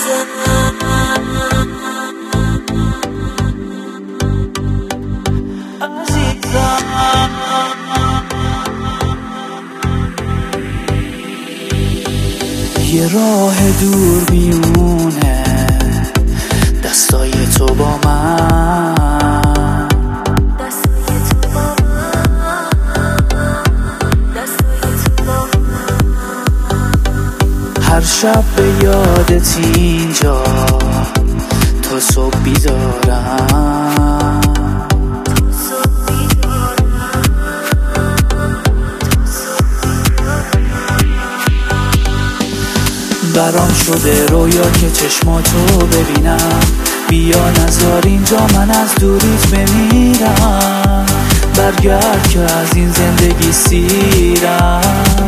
یه راه دور میونه دستای تو با من، هر شب به یادت اینجا تا صبح بیدارم. برام شده رویا که چشماتو ببینم، بیا نذار اینجا من از دوریت بمیرم، برگرد که از این زندگی سیرم.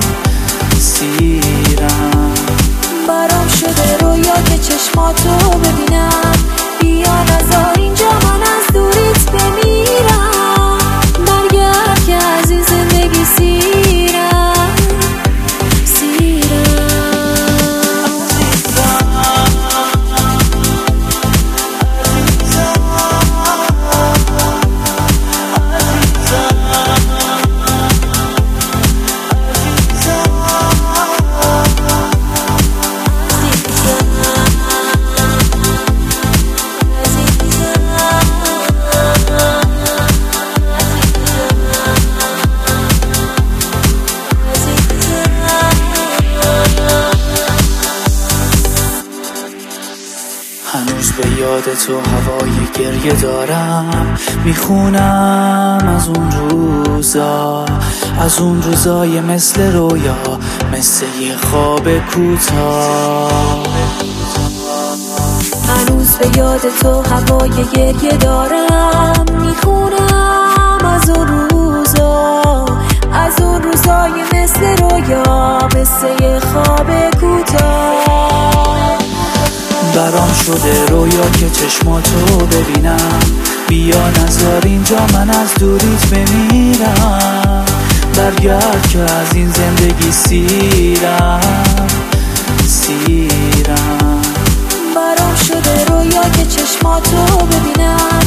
برام شده رویا که چشماتو ببینم، بیا نذار اینجا من از دوریت بمیرم، برگرد که از این زندگی سیرم. هنوز به یاد تو هوای گریه دارم، میخونم از اون روزای مثل رویا، مثل یه خواب کوتاه. هنوز به یاد تو هوای گریه دارم، میخونم از اون روزای مثل رویا، مثل یه خواب کوتاه. برام شده رویا که چشماتو ببینم، بیا نذار اینجا من از دوریت بمیرم، برگرد که از این زندگی سیرم. برام شده رویا که چشماتو ببینم،